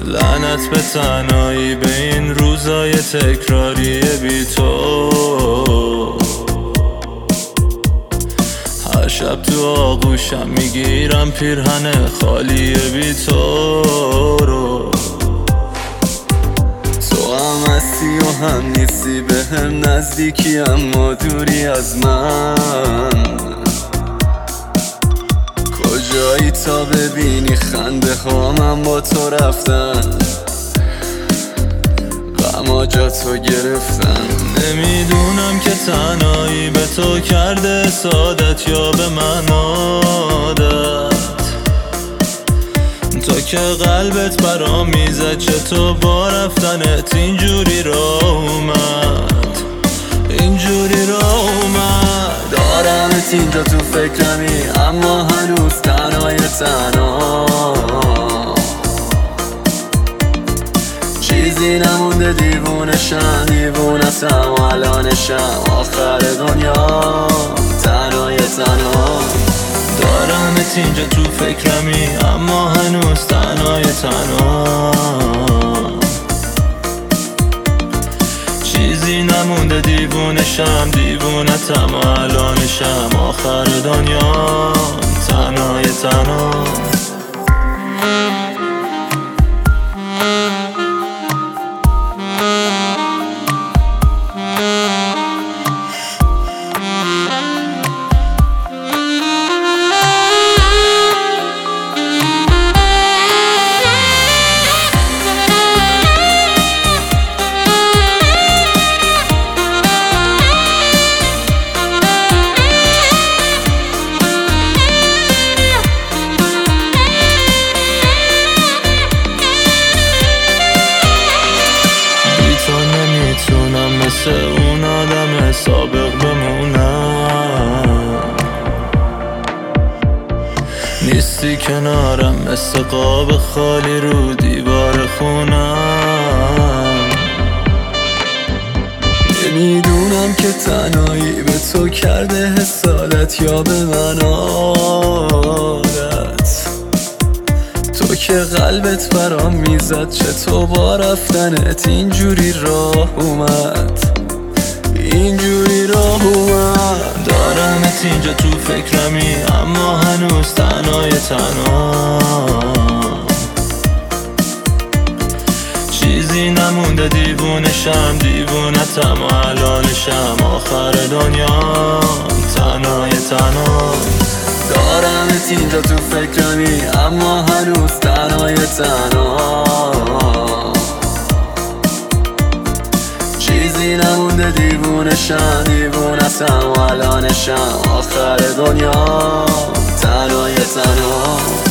لعنت به تنهایی، به این روزای تکراری بی تو. هر شب تو آغوشم میگیرم پیرهن خالی بی تو رو. تو هم هستی و هم نیستی، به هم نزدیکی اما دوری از من. کجایی تا ببینی خنده ها من با تو رفتن، غم جا تو گرفتن. نمیدونم که تنهایی به تو کرده سعادت یا به من عادت. تو که قلبت برام میزد، چطور با رفتنت اینجوری را اومد، اینجوری را اومد. دارمت اینجا تو فکرمی اما هنوز تنهای تنها. چیزی نمونده دیوونشم، دیوونتم الانشم، آخر دنیا تنهای تنها. دارمت اینجا تو فکرمی اما هنوز تنهای تنها. چیزی نمونده دیوونشم، دیوونتم الانشم، آخر دنیا تنهای تنها. مثل اون آدم سابق بمونم، نیستی کنارم مثل قاب خالی رو دیوار خونم. نمیدونم که تنهایی به تو کرده حسادت یا به من عادت. تو که قلبت برام میزد، چطور با رفتنت اینجوری راه اومد، اینجوری راه اومد. دارمت اینجا تو فکرمی اما هنوز تنهای تنها. چیزی نمونده دیوونشم، دیوونتم الانشم، آخر دنیا تنهای تنها. دارمت اینجا تو فکرمی اما هنوز تنهای تنها. چیزی نمونده دیوونشم، دیوونتم الانشم، آخر دنیا تنهای تنها.